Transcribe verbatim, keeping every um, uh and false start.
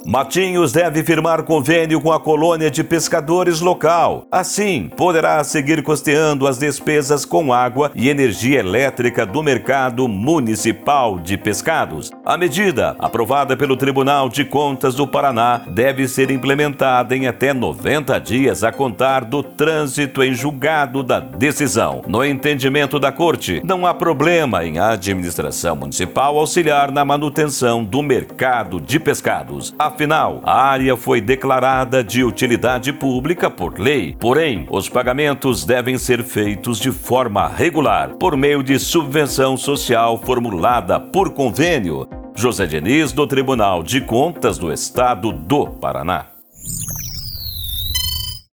Matinhos deve firmar convênio com a colônia de pescadores local. Assim, poderá seguir custeando as despesas com água e energia elétrica do mercado municipal de pescados. A medida, aprovada pelo Tribunal de Contas do Paraná, deve ser implementada em até noventa dias a contar do trânsito em julgado da decisão. No entendimento da Corte, não há problema em a administração municipal auxiliar na manutenção do mercado de pescados. Afinal, a área foi declarada de utilidade pública por lei. Porém, os pagamentos devem ser feitos de forma regular, por meio de subvenção social formulada por convênio. José Diniz, do Tribunal de Contas do Estado do Paraná.